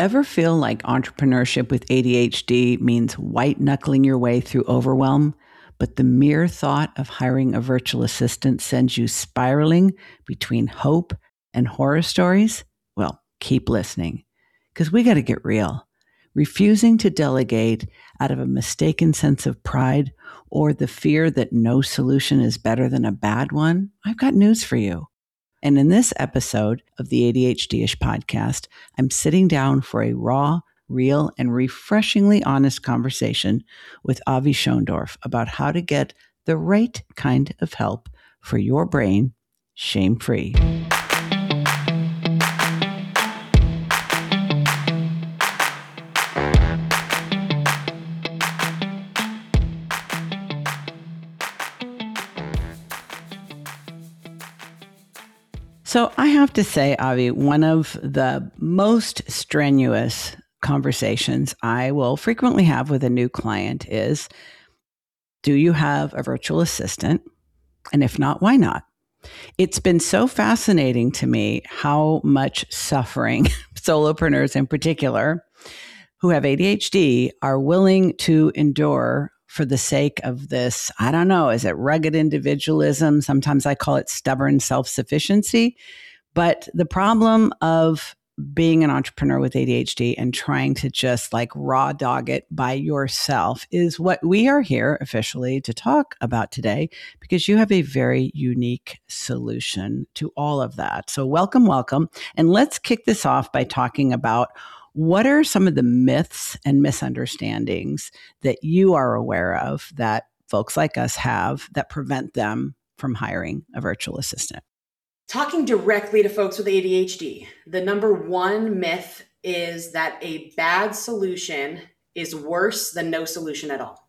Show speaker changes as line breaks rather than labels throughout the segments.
Ever feel like entrepreneurship with ADHD means white knuckling your way through overwhelm, but the mere thought of hiring a virtual assistant sends you spiraling between hope and horror stories? Well, keep listening, because we got to get real. Refusing to delegate out of a mistaken sense of pride or the fear that no solution is better than a bad one, I've got news for you. And in this episode of the ADHD-ish podcast, I'm sitting down for a raw, real, and refreshingly honest conversation with Avi Schoendorf about how to get the right kind of help for your brain, shame-free. So I have to say, Avi, one of the most strenuous conversations I will frequently have with a new client is, do you have a virtual assistant? And if not, why not? It's been so fascinating to me how much suffering solopreneurs in particular who have ADHD are willing to endure for the sake of this, I don't know, is it rugged individualism? Sometimes I call it stubborn self-sufficiency. But the problem of being an entrepreneur with ADHD and trying to just like raw dog it by yourself is what we are here officially to talk about today, because you have a very unique solution to all of that. So welcome, welcome. And let's kick this off by talking about what are some of the myths and misunderstandings that you are aware of that folks like us have that prevent them from hiring a virtual assistant?
Talking directly to folks with ADHD, the number one myth is that a bad solution is worse than no solution at all.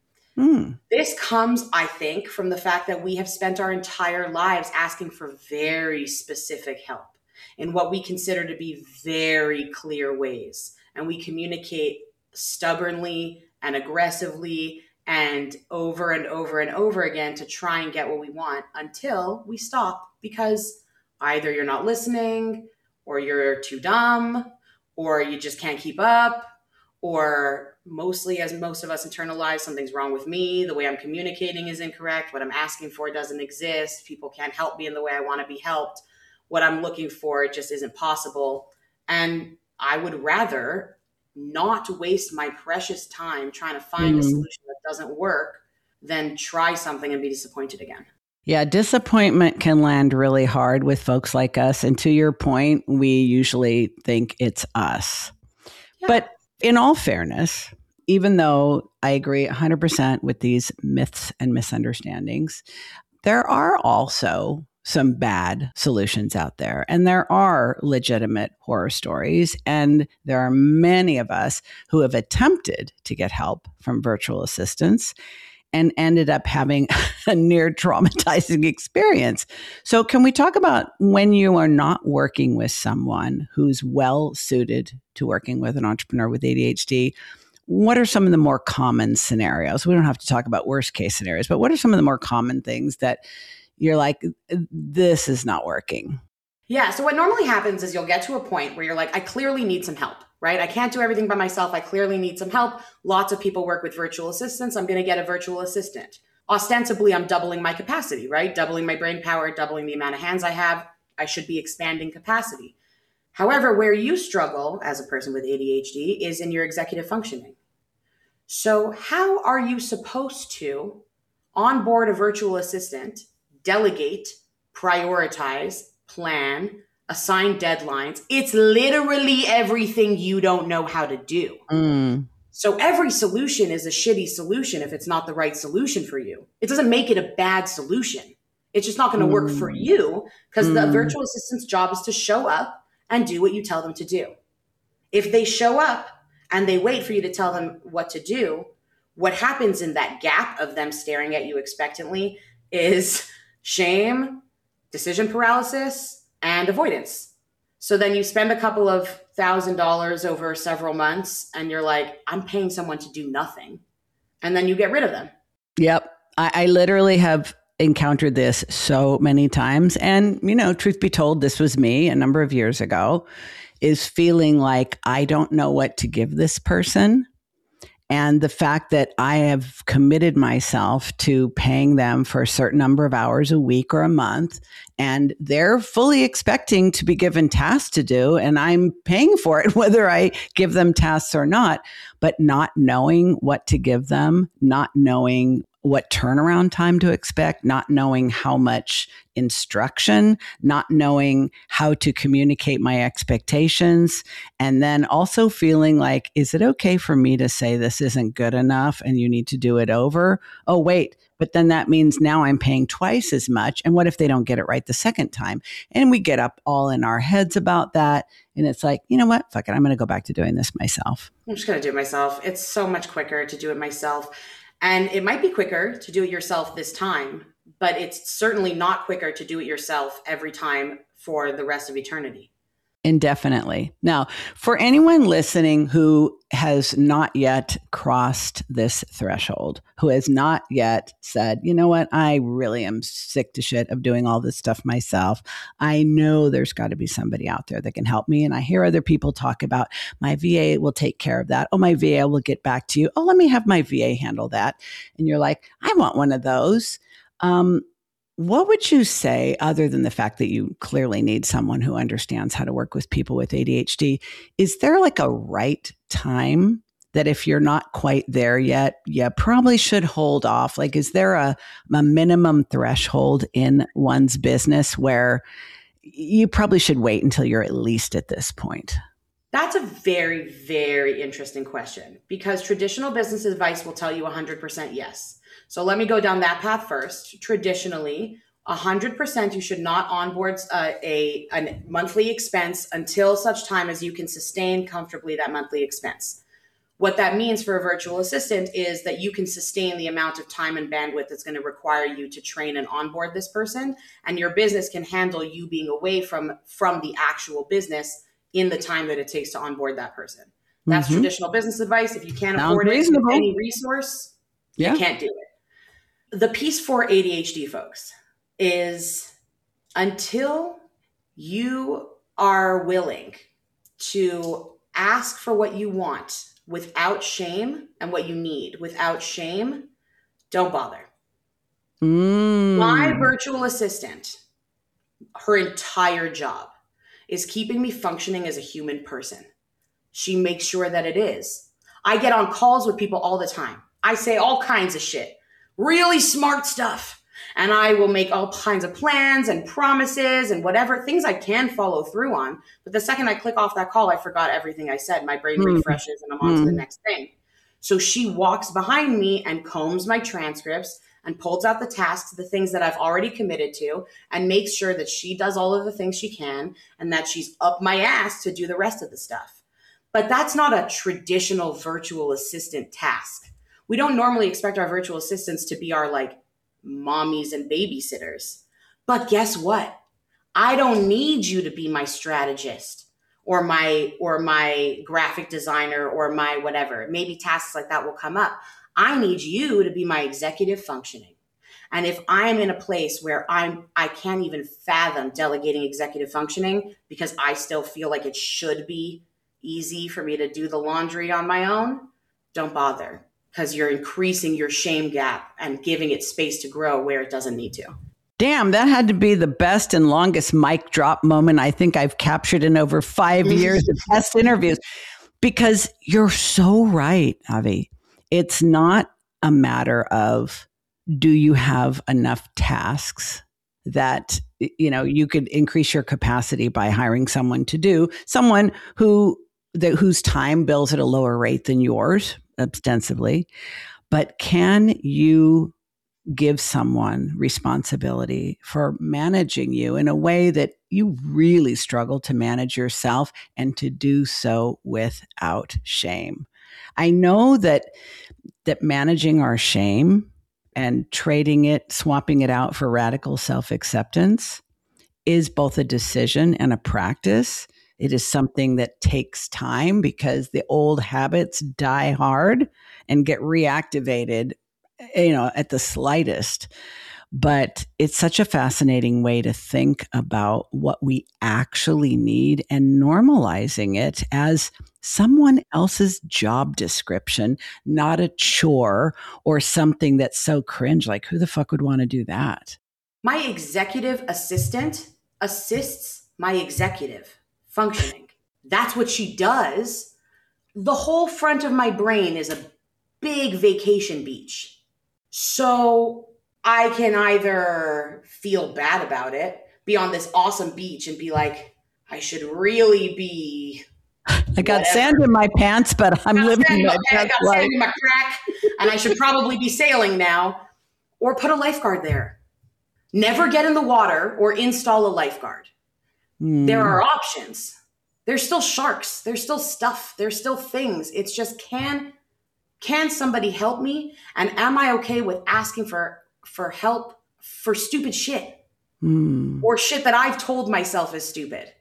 This comes, I think, from the fact that we have spent our entire lives asking for very specific help in what we consider to be very clear ways. And we communicate stubbornly and aggressively and over and over again to try and get what we want until we stop, because either you're not listening, or you're too dumb, or you just can't keep up, or mostly, as most of us internalize, something's wrong with me, the way I'm communicating is incorrect, what I'm asking for doesn't exist, people can't help me in the way I want to be helped, what I'm looking for just isn't possible. And I would rather not waste my precious time trying to find a solution that doesn't work than try something and be disappointed again.
Yeah, disappointment can land really hard with folks like us. And to your point, we usually think it's us. Yeah. But in all fairness, even though I agree 100% with these myths and misunderstandings, there are also some bad solutions out there. And there are legitimate horror stories. And there are many of us who have attempted to get help from virtual assistants and ended up having a near traumatizing experience. So can we talk about when you are not working with someone who's well suited to working with an entrepreneur with ADHD? What are some of the more common scenarios? We don't have to talk about worst case scenarios, but what are some of the more common things that you're like, this is not working?
Yeah. So what normally happens is you'll get to a point where you're like, I clearly need some help, right? I can't do everything by myself. I clearly need some help. Lots of people work with virtual assistants. I'm going to get a virtual assistant. Ostensibly, I'm doubling my capacity, right? Doubling my brain power, doubling the amount of hands I have. I should be expanding capacity. However, where you struggle as a person with ADHD is in your executive functioning. So how are you supposed to onboard a virtual assistant, delegate, prioritize, plan, assign deadlines? It's literally everything you don't know how to do. So every solution is a shitty solution if it's not the right solution for you. It doesn't make it a bad solution. It's just not going to work for you, because the virtual assistant's job is to show up and do what you tell them to do. If they show up and they wait for you to tell them what to do, what happens in that gap of them staring at you expectantly is shame, decision paralysis, and avoidance. So then you spend a couple of $1,000 over several months and you're like, I'm paying someone to do nothing. And then you get rid of them.
Yep. I literally have encountered this so many times. And, you know, truth be told, this was me a number of years ago. is feeling like I don't know what to give this person. And the fact that I have committed myself to paying them for a certain number of hours a week or a month, and they're fully expecting to be given tasks to do, and I'm paying for it, whether I give them tasks or not, but not knowing what to give them, not knowing what turnaround time to expect, not knowing how much instruction, not knowing how to communicate my expectations, and then also feeling like, is it okay for me to say this isn't good enough and you need to do it over? Oh, wait, but then that means now I'm paying twice as much. And what if they don't get it right the second time? And we get up all in our heads about that. And it's like, you know what? Fuck it. I'm going to go back to doing this myself.
I'm just going to do it myself. It's so much quicker to do it myself. And it might be quicker to do it yourself this time, but it's certainly not quicker to do it yourself every time for the rest of eternity.
Indefinitely. Now, for anyone listening who has not yet crossed this threshold, who has not yet said, you know what, I really am sick to shit of doing all this stuff myself. I know there's got to be somebody out there that can help me. And I hear other people talk about my VA will take care of that. Oh, my VA will get back to you. Oh, let me have my VA handle that. And you're like, I want one of those. What would you say, other than the fact that you clearly need someone who understands how to work with people with ADHD? Is there like a right time that if you're not quite there yet, you probably should hold off? Like, is there a minimum threshold in one's business where you probably should wait until you're at least at this point?
That's a very, very interesting question, because traditional business advice will tell you 100% yes. So let me go down that path first. Traditionally, 100% you should not onboard a monthly expense until such time as you can sustain comfortably that monthly expense. What that means for a virtual assistant is that you can sustain the amount of time and bandwidth that's going to require you to train and onboard this person, and your business can handle you being away from the actual business in the time that it takes to onboard that person. That's traditional business advice. If you can't afford it with any resource, you can't do it. The piece for ADHD folks is, until you are willing to ask for what you want without shame and what you need without shame, don't bother. My virtual assistant, her entire job is keeping me functioning as a human person. She makes sure that it is. I get on calls with people all the time. I say all kinds of shit. Really smart stuff. And I will make all kinds of plans and promises and whatever things I can follow through on. But the second I click off that call, I forgot everything I said. My brain refreshes and I'm on to the next thing. So she walks behind me and combs my transcripts and pulls out the tasks, the things that I've already committed to, and makes sure that she does all of the things she can and that she's up my ass to do the rest of the stuff. But that's not a traditional virtual assistant task. We don't normally expect our virtual assistants to be our like mommies and babysitters. But guess what? I don't need you to be my strategist or my graphic designer or my whatever. Maybe tasks like that will come up. I need you to be my executive functioning. And if I'm in a place where I can't even fathom delegating executive functioning because I still feel like it should be easy for me to do the laundry on my own, don't bother. Because you're increasing your shame gap and giving it space to grow where it doesn't need to.
Damn, that had to be the best and longest mic drop moment I think I've captured in over 5 years of past interviews. Because you're so right, Avi. It's not a matter of, do you have enough tasks that, you know, you could increase your capacity by hiring someone to do, someone whose time bills at a lower rate than yours, ostensibly, but can you give someone responsibility for managing you in a way that you really struggle to manage yourself, and to do so without shame? I know that managing our shame and trading it, swapping it out for radical self-acceptance is both a decision and a practice. It is something that takes time because the old habits die hard and get reactivated, you know, at the slightest. But it's such a fascinating way to think about what we actually need and normalizing it as someone else's job description, not a chore or something that's so cringe. Like, who the fuck would want to do that?
My executive assistant assists my executive functioning. That's what she does. The whole front of my brain is a big vacation beach. So I can either feel bad about it, be on this awesome beach and be like, I should really be.
I got sand in my pants, but I'm living my best life.
Sand in my crack, and I should probably be sailing now. Or put a lifeguard there. Never get in the water or install a lifeguard. There are options. There's still sharks. There's still stuff. There's still things. It's just, can somebody help me? And am I okay with asking for help for stupid shit? Or shit that I've told myself is stupid?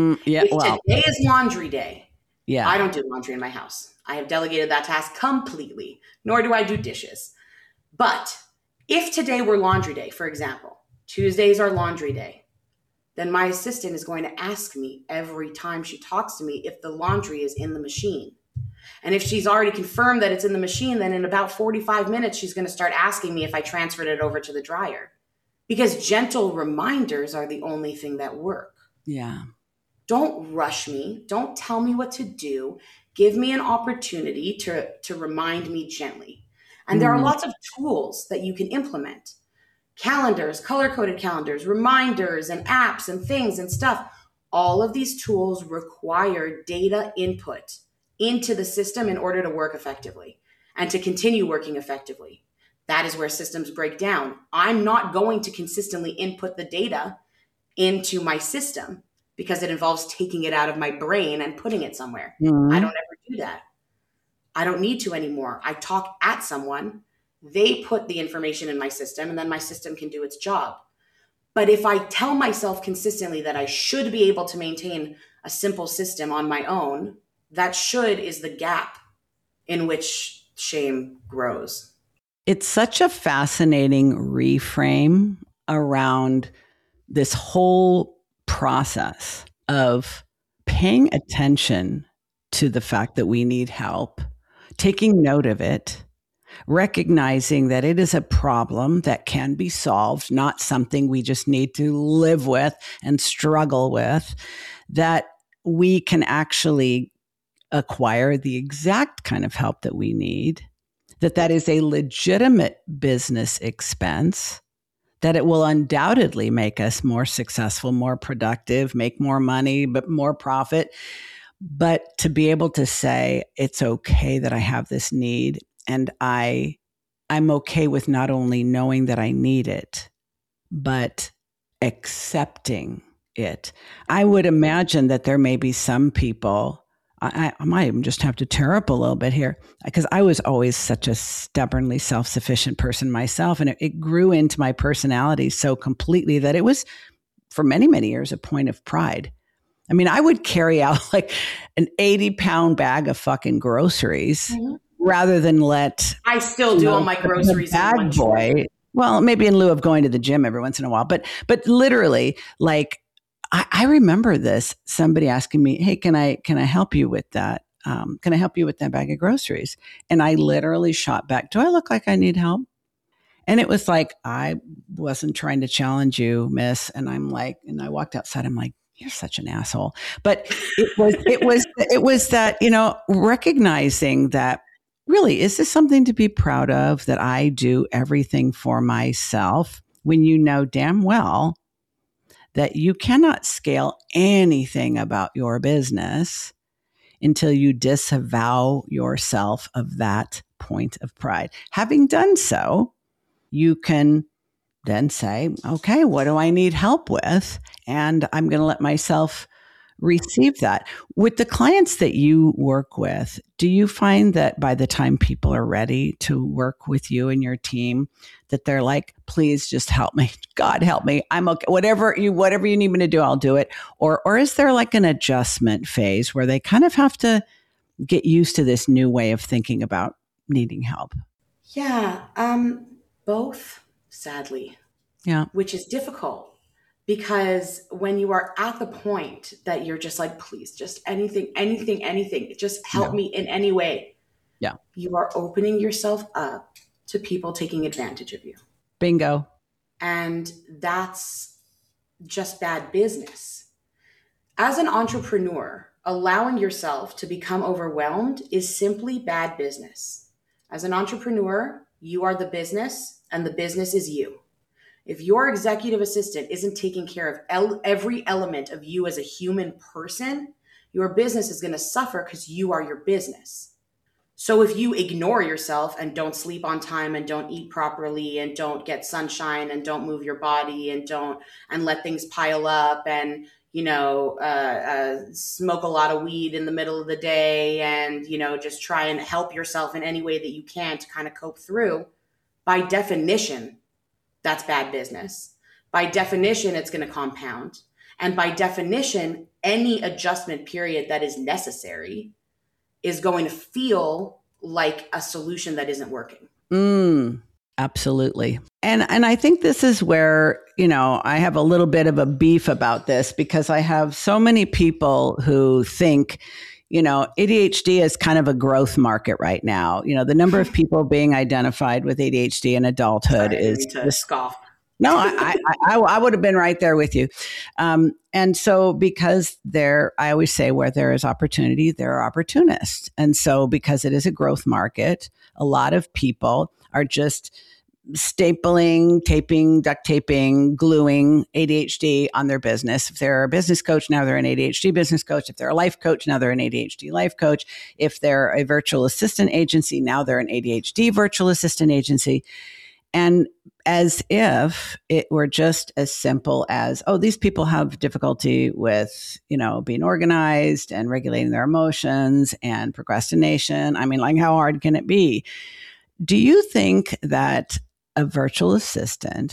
Today is laundry day.
Yeah.
I don't do laundry in my house. I have delegated that task completely, nor do I do dishes. But if today were laundry day, for example, Tuesdays are laundry day, then my assistant is going to ask me every time she talks to me if the laundry is in the machine. And if she's already confirmed that it's in the machine, then in about 45 minutes, she's going to start asking me if I transferred it over to the dryer. Because gentle reminders are the only thing that work.
Yeah.
Don't rush me. Don't tell me what to do. Give me an opportunity to remind me gently. And there are lots of tools that you can implement. Calendars, color-coded calendars, reminders, and apps and things and stuff. All of these tools require data input into the system in order to work effectively and to continue working effectively. That is where systems break down. I'm not going to consistently input the data into my system because it involves taking it out of my brain and putting it somewhere. I don't ever do that. I don't need to anymore. I talk at someone, they put the information in my system, and then my system can do its job. But if I tell myself consistently that I should be able to maintain a simple system on my own, that should is the gap in which shame grows.
It's such a fascinating reframe around this whole process of paying attention to the fact that we need help, taking note of it, recognizing that it is a problem that can be solved, not something we just need to live with and struggle with, that we can actually acquire the exact kind of help that we need, that is a legitimate business expense, that it will undoubtedly make us more successful, more productive, make more money, but more profit. But to be able to say, it's okay that I have this need, and I'm okay with not only knowing that I need it, but accepting it. I would imagine that there may be some people, I might even just have to tear up a little bit here, because I was always such a stubbornly self-sufficient person myself. And it grew into my personality so completely that it was, for many, many years, a point of pride. I mean, I would carry out like an 80-pound bag of fucking groceries rather than let...
I still do all my groceries
in one boy. Well, maybe in lieu of going to the gym every once in a while. But literally, like, I remember this, somebody asking me, hey, can I help you with that? Can I help you with that bag of groceries? And I literally shot back, do I look like I need help? And it was like, I wasn't trying to challenge you, miss. And I'm like, and I walked outside, I'm like, you're such an asshole. But it was that, recognizing that, really, is this something to be proud of, that I do everything for myself, when you know damn well that you cannot scale anything about your business until you disavow yourself of that point of pride. Having done so, you can then say, okay, what do I need help with? And I'm going to let myself receive that. With the clients that you work with, do you find that by the time people are ready to work with you and your team, that they're like, please just help me. God help me. I'm okay. Whatever you need me to do, I'll do it. Or is there like an adjustment phase where they kind of have to get used to this new way of thinking about needing help?
Yeah, both, sadly.
Yeah.
which is difficult because when you are at the point that you're just like, please, just anything, just help
Yeah.
me in any way.
Yeah.
You are opening yourself up to people taking advantage of you.
Bingo.
And that's just bad business. As an entrepreneur, allowing yourself to become overwhelmed is simply bad business. As an entrepreneur, you are the business and the business is you. If your executive assistant isn't taking care of every element of you as a human person, your business is going to suffer because you are your business. So if you ignore yourself and don't sleep on time and don't eat properly and don't get sunshine and don't move your body and let things pile up and smoke a lot of weed in the middle of the day and just try and help yourself in any way that you can to kind of cope through, by definition, that's bad business. By definition, it's going to compound. And by definition, any adjustment period that is necessary is going to feel like a solution that isn't working.
Absolutely. And I think this is where, I have a little bit of a beef about this because I have so many people who think, ADHD is kind of a growth market right now. The number of people being identified with ADHD in adulthood is
scoff.
No, I would have been right there with you. And so because I always say where there is opportunity, there are opportunists. And so because it is a growth market, a lot of people are just stapling, taping, duct taping, gluing ADHD on their business. If they're a business coach, now they're an ADHD business coach. If they're a life coach, now they're an ADHD life coach. If they're a virtual assistant agency, now they're an ADHD virtual assistant agency. And as if it were just as simple as, these people have difficulty with, being organized and regulating their emotions and procrastination. I mean, like, how hard can it be? Do you think that a virtual assistant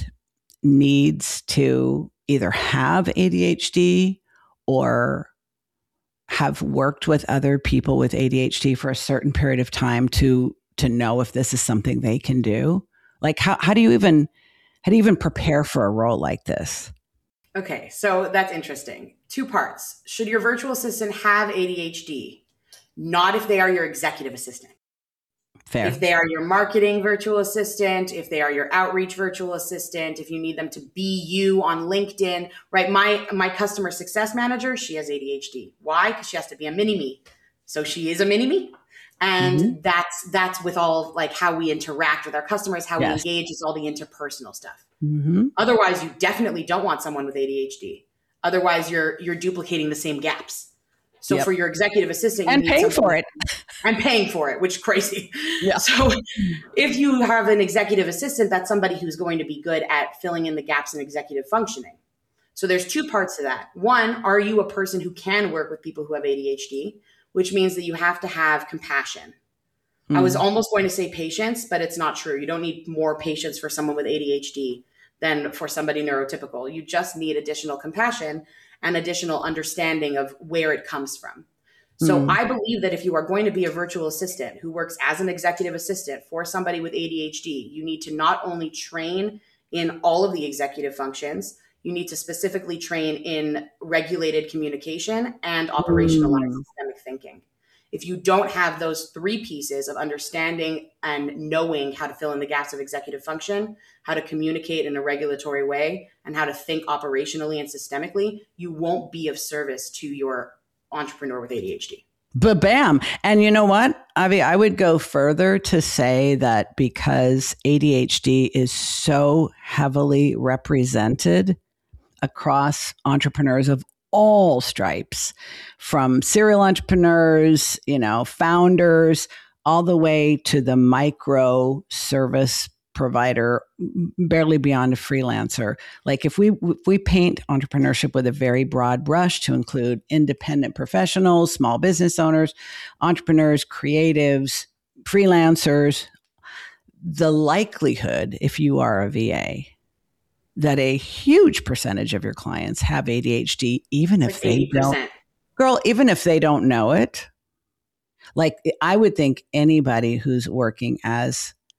needs to either have ADHD or have worked with other people with ADHD for a certain period of time to know if this is something they can do? Like, how do you even prepare for a role like this?
Okay, so that's interesting. 2 parts. Should your virtual assistant have ADHD? Not if they are your executive assistant.
Fair.
If they are your marketing virtual assistant, if they are your outreach virtual assistant, if you need them to be you on LinkedIn, right? My customer success manager, she has ADHD. Why? Because she has to be a mini-me. So she is a mini-me. And that's with all like how we interact with our customers, how we engage, is all the interpersonal stuff. Otherwise, you definitely don't want someone with ADHD. Otherwise, you're duplicating the same gaps. So for your executive assistant,
and paying for it,
which is crazy. Yeah. So if you have an executive assistant, that's somebody who's going to be good at filling in the gaps in executive functioning. So there's 2 parts to that. One, are you a person who can work with people who have ADHD? Which means that you have to have compassion. I was almost going to say patience, but it's not true. You don't need more patience for someone with ADHD than for somebody neurotypical. You just need additional compassion and additional understanding of where it comes from. So I believe that if you are going to be a virtual assistant who works as an executive assistant for somebody with ADHD, you need to not only train in all of the executive functions, you need to specifically train in regulated communication and operationalized systemic thinking. If you don't have those 3 pieces of understanding and knowing how to fill in the gaps of executive function, how to communicate in a regulatory way, and how to think operationally and systemically, you won't be of service to your entrepreneur with ADHD.
Bam. And you know what, Avi, I would go further to say that because ADHD is so heavily represented across entrepreneurs of all stripes, from serial entrepreneurs, founders, all the way to the micro service provider, barely beyond a freelancer. Like if we paint entrepreneurship with a very broad brush to include independent professionals, small business owners, entrepreneurs, creatives, freelancers, the likelihood, if you are a VA, that a huge percentage of your clients have ADHD, even if they don't. Girl, even if they don't know it. Like I would think anybody who's working as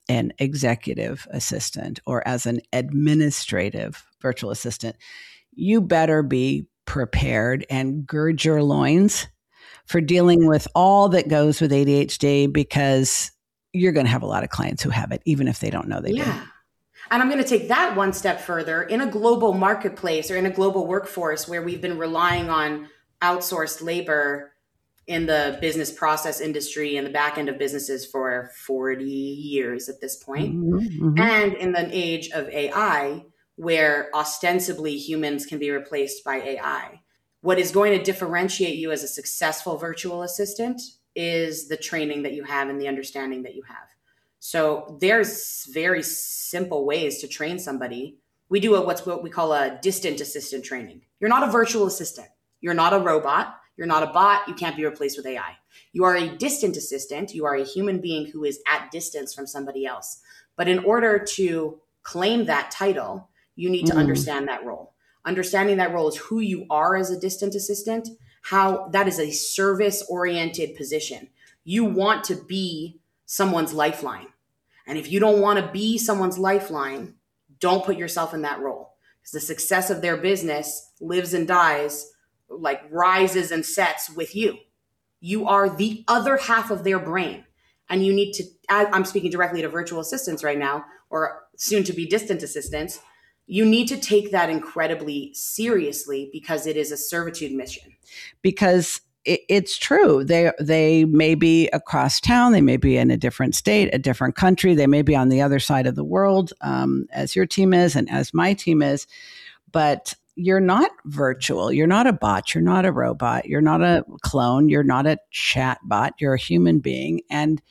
an executive assistant or as an administrative virtual assistant, you better be prepared and gird your loins for dealing with all that goes with ADHD, because you're going to have a lot of clients who have it, even if they don't know they do.
And I'm going to take that one step further. In a global marketplace or in a global workforce where we've been relying on outsourced labor in the business process industry and the back end of businesses for 40 years at this point, and in the age of AI, where ostensibly humans can be replaced by AI, what is going to differentiate you as a successful virtual assistant is the training that you have and the understanding that you have. So there's very simple ways to train somebody. We do what we call a distant assistant training. You're not a virtual assistant. You're not a robot. You're not a bot. You can't be replaced with AI. You are a distant assistant. You are a human being who is at distance from somebody else. But in order to claim that title, you need to understand that role. Understanding that role is who you are as a distant assistant, how that is a service-oriented position. You want to be someone's lifeline. And if you don't want to be someone's lifeline, don't put yourself in that role. Because the success of their business lives and dies, like rises and sets with you. You are the other half of their brain. And you need to, I'm speaking directly to virtual assistants right now, or soon to be distant assistants. You need to take that incredibly seriously because it is a servitude mission.
Because it's true. They may be across town. They may be in a different state, a different country. They may be on the other side of the world, as your team is and as my team is. But you're not virtual. You're not a bot. You're not a robot. You're not a clone. You're not a chat bot. You're a human being. And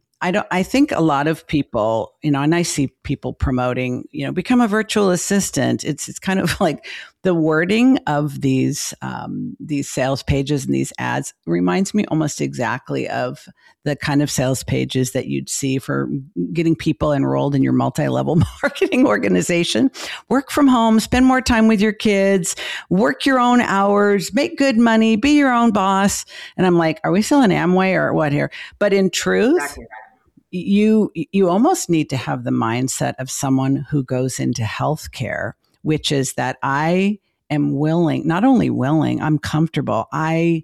I think a lot of people, and I see people promoting, become a virtual assistant. It's kind of like the wording of these sales pages and these ads reminds me almost exactly of the kind of sales pages that you'd see for getting people enrolled in your multi-level marketing organization. Work from home, spend more time with your kids, work your own hours, make good money, be your own boss. And I'm like, are we still in Amway or what here? But in truth,
exactly right.
You almost need to have the mindset of someone who goes into healthcare, which is that I am willing, not only willing, I'm comfortable. I'm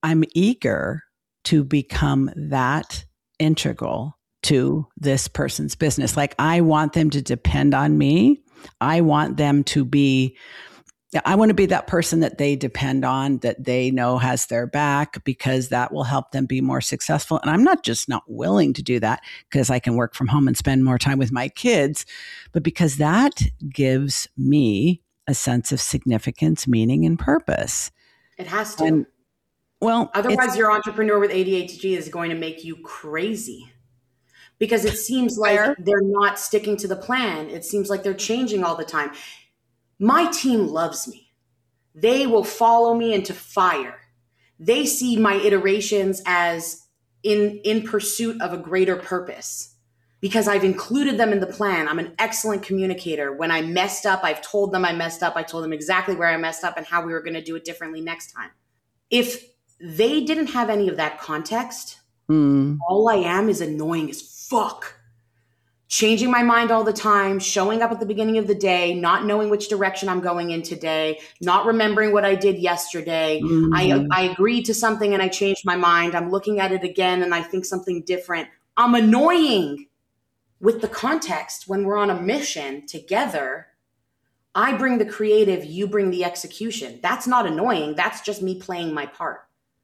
eager to become that integral to this person's business. Like, I want them to depend on me. I want to be that person that they depend on, that they know has their back, because that will help them be more successful. And I'm not just not willing to do that because I can work from home and spend more time with my kids, but because that gives me a sense of significance, meaning, and purpose.
It has to. Otherwise, your entrepreneur with ADHD is going to make you crazy, because it seems like they're not sticking to the plan. It seems like they're changing all the time. My team loves me. They will follow me into fire. They see my iterations as in pursuit of a greater purpose, because I've included them in the plan. I'm an excellent communicator. When I messed up, I've told them I messed up. I told them exactly where I messed up and how we were going to do it differently next time. If they didn't have any of that context, all I am is annoying as fuck. Changing my mind all the time, showing up at the beginning of the day, not knowing which direction I'm going in today, not remembering what I did yesterday. I agreed to something and I changed my mind. I'm looking at it again and I think something different. I'm annoying. With the context, when we're on a mission together, I bring the creative, you bring the execution. That's not annoying. That's just me playing my part.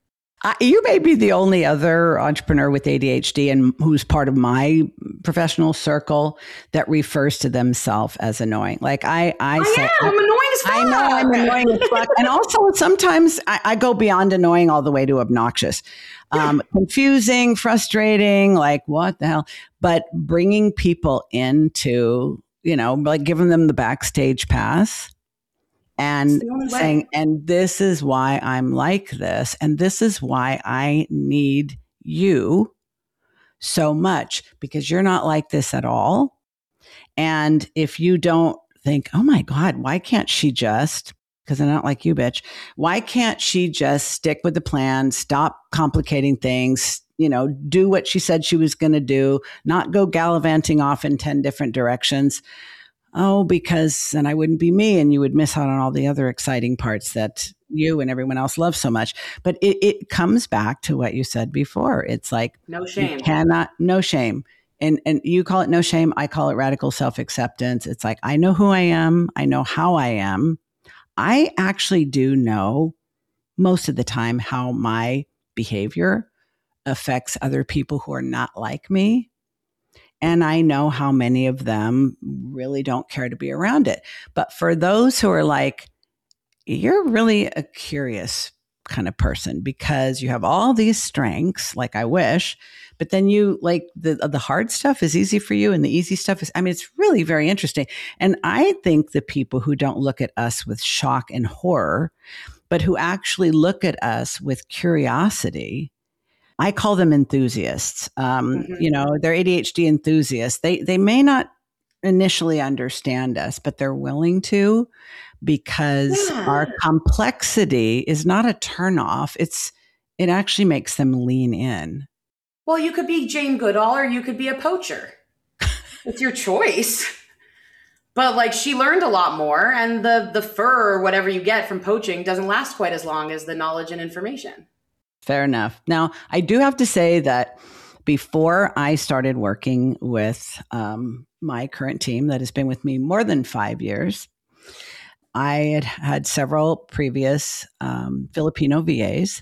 You may be the only other entrepreneur with ADHD and who's part of my professional circle that refers to themselves as annoying. Like I'm
annoying as fuck.
I know I'm annoying as fuck. And also sometimes I go beyond annoying all the way to obnoxious, confusing, frustrating, like what the hell, but bringing people into, like giving them the backstage pass. And saying, and this is why I'm like this. And this is why I need you so much, because you're not like this at all. And if you don't think, oh my God, why can't she just, because I'm not like you, bitch. Why can't she just stick with the plan, stop complicating things, do what she said she was going to do, not go gallivanting off in 10 different directions. Oh, because then I wouldn't be me and you would miss out on all the other exciting parts that you and everyone else loves so much. But it comes back to what you said before. It's like,
no shame.
No shame. And you call it no shame. I call it radical self-acceptance. It's like, I know who I am. I know how I am. I actually do know most of the time how my behavior affects other people who are not like me. And I know how many of them really don't care to be around it. But for those who are like, you're really a curious kind of person because you have all these strengths, like I wish, but then you like the hard stuff is easy for you and the easy stuff is, it's really very interesting. And I think the people who don't look at us with shock and horror, but who actually look at us with curiosity, I call them enthusiasts. They're ADHD enthusiasts. They may not initially understand us, but they're willing to because our complexity is not a turnoff. It actually makes them lean in.
Well, you could be Jane Goodall or you could be a poacher. It's your choice. But like she learned a lot more, and the fur or whatever you get from poaching doesn't last quite as long as the knowledge and information.
Fair enough. Now, I do have to say that before I started working with my current team that has been with me more than 5 years, I had several previous Filipino VAs.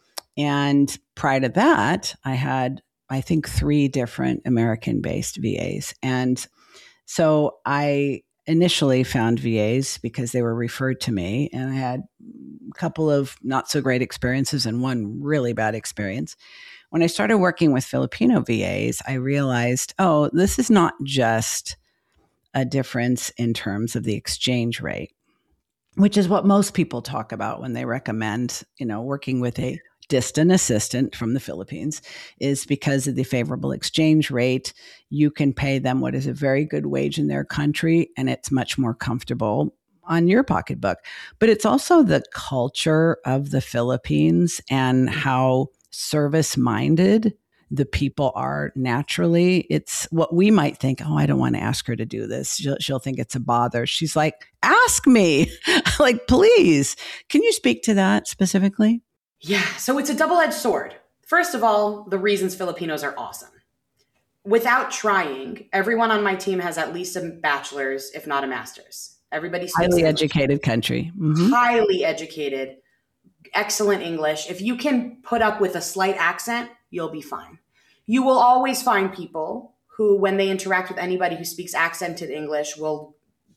And prior to that, I had, I think, 3 different American-based VAs. And so I initially found VAs because they were referred to me, and I had a couple of not so great experiences and one really bad experience. When I started working with Filipino VAs, I realized, oh, this is not just a difference in terms of the exchange rate, which is what most people talk about when they recommend, working with a distant assistant from the Philippines, is because of the favorable exchange rate. You can pay them what is a very good wage in their country, and it's much more comfortable on your pocketbook. But it's also the culture of the Philippines and how service-minded the people are naturally. It's what we might think, oh, I don't want to ask her to do this. She'll think it's a bother. She's like, ask me. Like, please. Can you speak to that specifically?
Yeah, so it's a double-edged sword. First of all, the reasons Filipinos are awesome. Without trying, everyone on my team has at least a bachelor's, if not a master's. Everybody speaks
highly
English.
Educated country. Mm-hmm.
Highly educated, excellent English. If you can put up with a slight accent, you'll be fine. You will always find people who, when they interact with anybody who speaks accented English, will,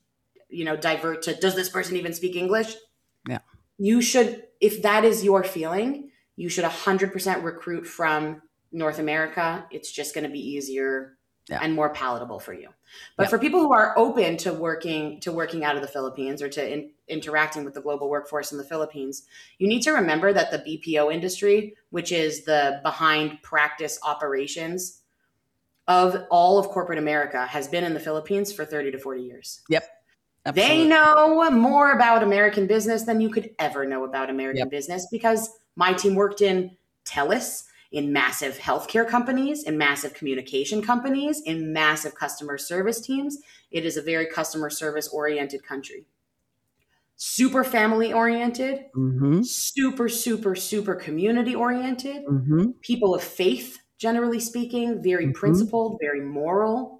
divert to, does this person even speak English?
Yeah.
You should, if that is your feeling, you should 100% recruit from North America. It's just going to be easier and more palatable for you. But for people who are open to working out of the Philippines or to interacting with the global workforce in the Philippines, you need to remember that the BPO industry, which is the behind practice operations of all of corporate America, has been in the Philippines for 30 to 40 years.
Yep. Absolutely.
They know more about American business than you could ever know about American business, because my team worked in TELUS, in massive healthcare companies, in massive communication companies, in massive customer service teams. It is a very customer service oriented country. Super family oriented, super, super, super community oriented, people of faith, generally speaking, very principled, very moral.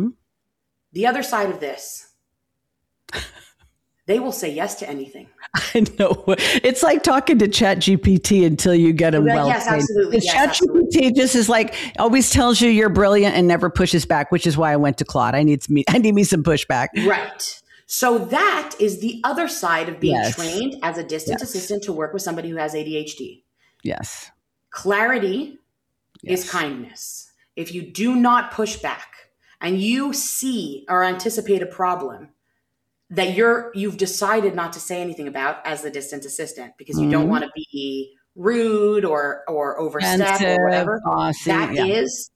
The other side of this, they will say yes to anything.
I know. It's like talking to ChatGPT until you get them well.
Yes, absolutely.
ChatGPT just is like, always tells you you're brilliant and never pushes back, which is why I went to Claude. I need me some pushback.
Right. So that is the other side of being trained as a distant assistant to work with somebody who has ADHD.
Yes.
Clarity is kindness. If you do not push back and you see or anticipate a problem that you've decided not to say anything about as the distant assistant because you don't want to be rude or overstep or whatever, that is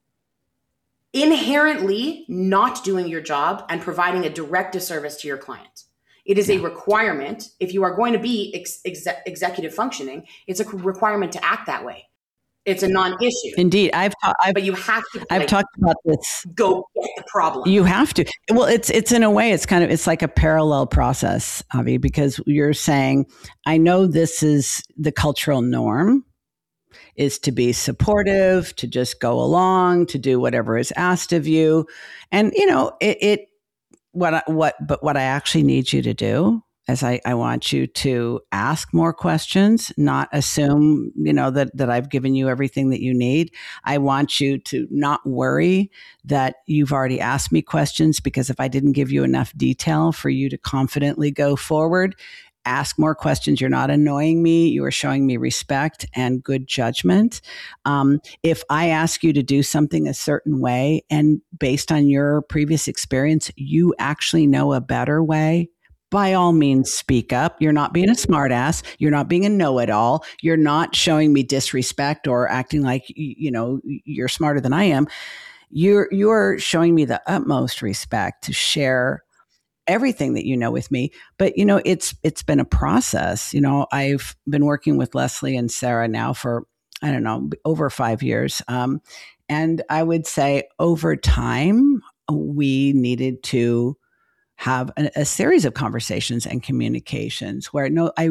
inherently not doing your job and providing a direct disservice to your client. It is a requirement. If you are going to be executive functioning, it's a requirement to act that way. It's a non-issue.
Indeed.
But you have to
I've talked about this.
Go get the problem.
You have to. Well, it's in a way, it's like a parallel process, Avi, because you're saying, I know this is the cultural norm, is to be supportive, to just go along, to do whatever is asked of you. And, what I actually need you to do is I want you to ask more questions, not assume, that I've given you everything that you need. I want you to not worry that you've already asked me questions, because if I didn't give you enough detail for you to confidently go forward, ask more questions. You're not annoying me. You are showing me respect and good judgment. If I ask you to do something a certain way, and based on your previous experience, you actually know a better way, by all means, speak up. You're not being a smartass. You're not being a know-it-all. You're not showing me disrespect or acting like, you're smarter than I am. You're showing me the utmost respect to share everything that you know with me. But, it's been a process. I've been working with Leslie and Sarah now for, I don't know, over 5 years. And I would say over time, we needed to have a series of conversations and communications where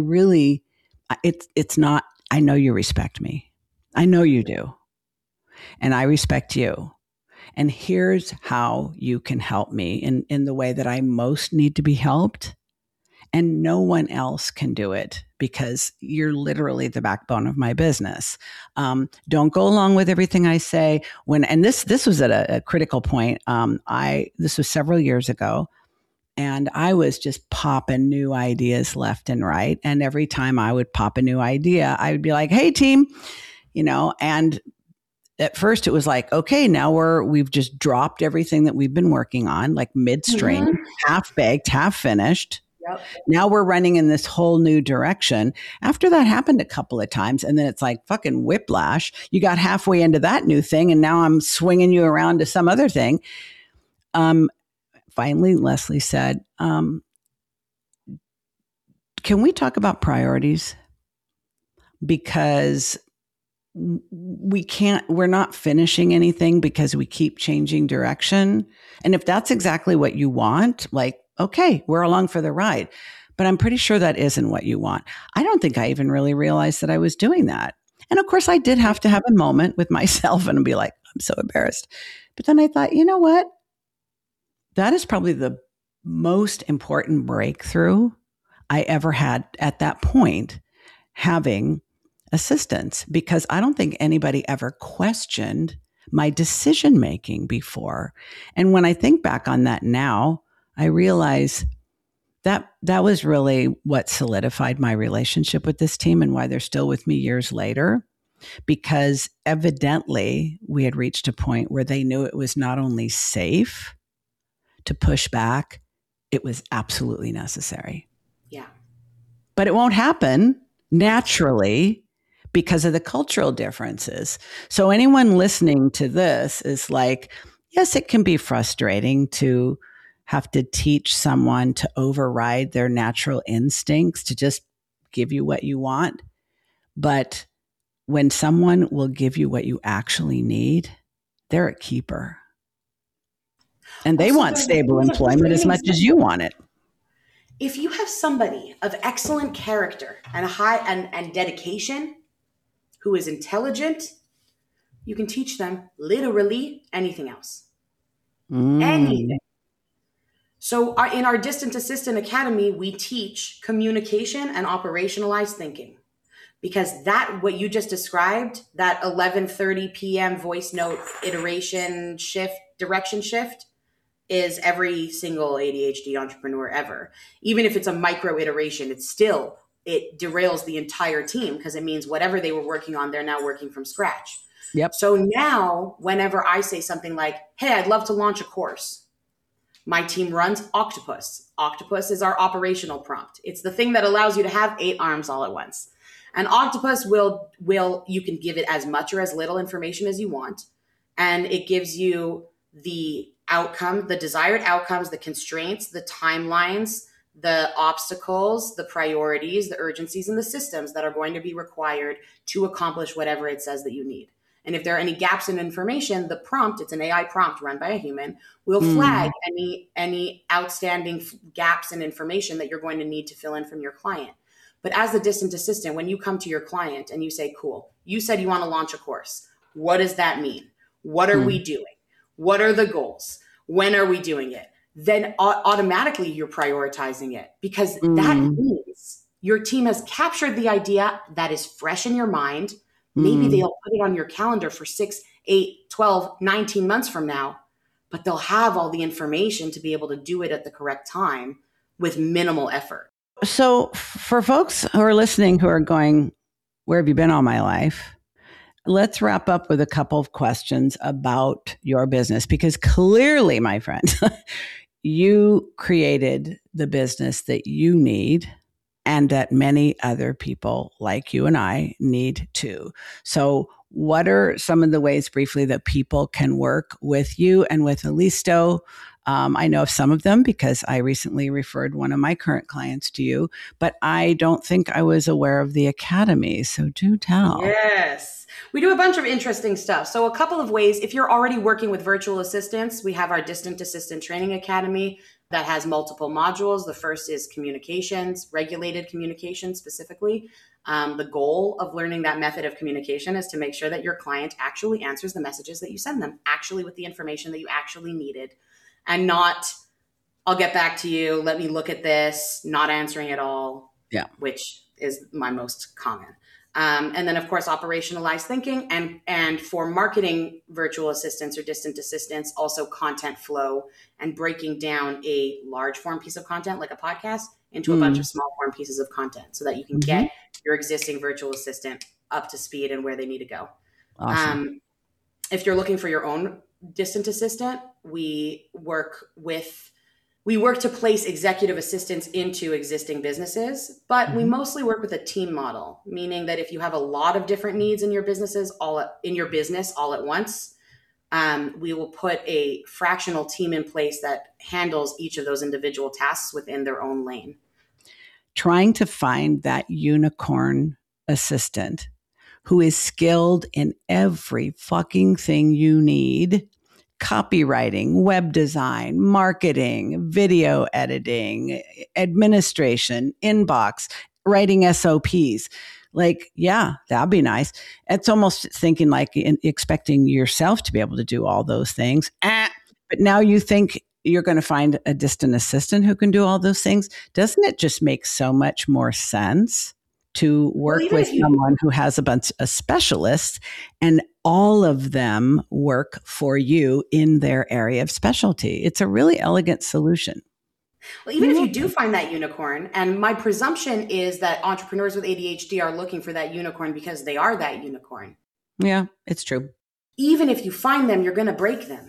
it's not, I know you respect me. I know you do. And I respect you. And here's how you can help me in the way that I most need to be helped. And no one else can do it, because you're literally the backbone of my business. Don't go along with everything I say. And this was at a critical point. This was several years ago. And I was just popping new ideas left and right. And every time I would pop a new idea, I would be like, hey, team, and at first it was like, okay, now we've just dropped everything that we've been working on, like midstream, half baked, half finished.
Yep.
Now we're running in this whole new direction. After that happened a couple of times, and then it's like fucking whiplash. You got halfway into that new thing, and now I'm swinging you around to some other thing. Finally, Leslie said, can we talk about priorities? Because we're not finishing anything because we keep changing direction. And if that's exactly what you want, like, okay, we're along for the ride. But I'm pretty sure that isn't what you want. I don't think I even really realized that I was doing that. And of course, I did have to have a moment with myself and be like, I'm so embarrassed. But then I thought, you know what? That is probably the most important breakthrough I ever had at that point, having assistance, because I don't think anybody ever questioned my decision making before. And when I think back on that now, I realize that was really what solidified my relationship with this team and why they're still with me years later, because evidently we had reached a point where they knew it was not only safe to push back, it was absolutely necessary.
Yeah.
But it won't happen naturally because of the cultural differences. So anyone listening to this is like, yes, it can be frustrating to have to teach someone to override their natural instincts to just give you what you want. But when someone will give you what you actually need, they're a keeper. And they want stable employment as much as you want it.
If you have somebody of excellent character and and dedication who is intelligent, you can teach them literally anything else. Anything. So in our Distant Assistant Academy, we teach communication and operationalized thinking. Because that, what you just described, that 11:30 p.m. voice note iteration shift, direction shift, is every single ADHD entrepreneur ever. Even if it's a micro iteration, it derails the entire team, because it means whatever they were working on, they're now working from scratch.
Yep.
So now whenever I say something like, hey, I'd love to launch a course, my team runs Octopus. Octopus is our operational prompt. It's the thing that allows you to have 8 arms all at once. And Octopus will you can give it as much or as little information as you want. And it gives you the outcome, the desired outcomes, the constraints, the timelines, the obstacles, the priorities, the urgencies, and the systems that are going to be required to accomplish whatever it says that you need. And if there are any gaps in information, the prompt, it's an AI prompt run by a human, will flag any outstanding gaps in information that you're going to need to fill in from your client. But as the distant assistant, when you come to your client and you say, cool, you said you want to launch a course. What does that mean? What are we doing? What are the goals? When are we doing it? Then automatically you're prioritizing it, because that means your team has captured the idea that is fresh in your mind. Maybe they'll put it on your calendar for 6, 8, 12, 19 months from now, but they'll have all the information to be able to do it at the correct time with minimal effort.
So for folks who are listening who are going, where have you been all my life? Let's wrap up with a couple of questions about your business, because clearly, my friend, you created the business that you need and that many other people like you and I need too. So what are some of the ways briefly that people can work with you and with Alisto? I know of some of them because I recently referred one of my current clients to you, but I don't think I was aware of the academy. So do tell.
Yes. We do a bunch of interesting stuff. So a couple of ways, if you're already working with virtual assistants, we have our Distant Assistant Training Academy that has multiple modules. The first is communications, regulated communication specifically. The goal of learning that method of communication is to make sure that your client actually answers the messages that you send them, actually with the information that you actually needed, and not, I'll get back to you, let me look at this, not answering at all, which is my most common. And then, of course, operationalized thinking. And for marketing virtual assistants or distant assistants, also content flow and breaking down a large form piece of content like a podcast into a bunch of small form pieces of content so that you can get your existing virtual assistant up to speed and where they need to go.
Awesome.
If you're looking for your own distant assistant, we work to place executive assistants into existing businesses, but we mostly work with a team model, meaning that if you have a lot of different needs in your business all at once, we will put a fractional team in place that handles each of those individual tasks within their own lane.
Trying to find that unicorn assistant who is skilled in every fucking thing you need. Copywriting, web design, marketing, video editing, administration, inbox, writing SOPs. Like, yeah, that'd be nice. It's almost thinking like expecting yourself to be able to do all those things. But now you think you're going to find a distant assistant who can do all those things. Doesn't it just make so much more sense to work with someone who has a bunch of specialists and all of them work for you in their area of specialty? It's a really elegant solution.
Well, even if you do find that unicorn, and my presumption is that entrepreneurs with ADHD are looking for that unicorn because they are that unicorn.
Yeah, it's true.
Even if you find them, you're going to break them.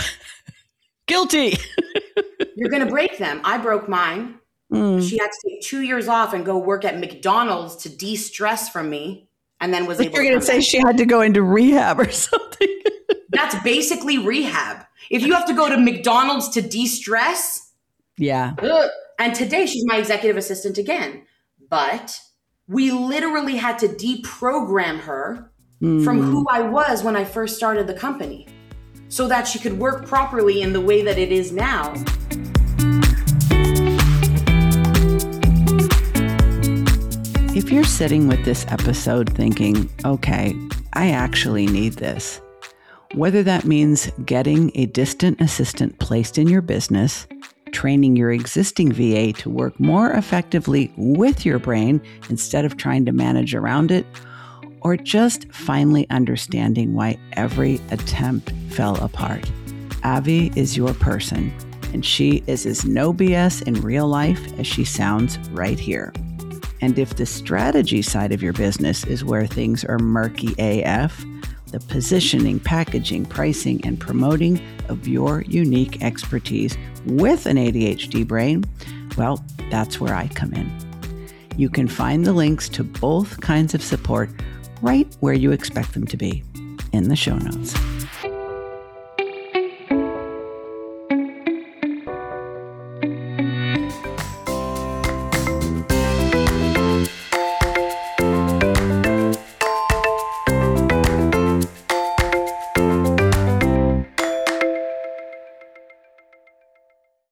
Guilty.
You're going to break them. I broke mine. She had to take 2 years off and go work at McDonald's to de-stress from me, and then was able to. You're going to
say she had to go into rehab or something.
That's basically rehab. If you have to go to McDonald's to de-stress.
Yeah.
And today she's my executive assistant again. But we literally had to deprogram her from who I was when I first started the company so that she could work properly in the way that it is now.
If you're sitting with this episode thinking, okay, I actually need this, whether that means getting a distant assistant placed in your business, training your existing VA to work more effectively with your brain instead of trying to manage around it, or just finally understanding why every attempt fell apart, Avi is your person, and she is as no BS in real life as she sounds right here. And if the strategy side of your business is where things are murky AF, the positioning, packaging, pricing, and promoting of your unique expertise with an ADHD brain, well, that's where I come in. You can find the links to both kinds of support right where you expect them to be in the show notes.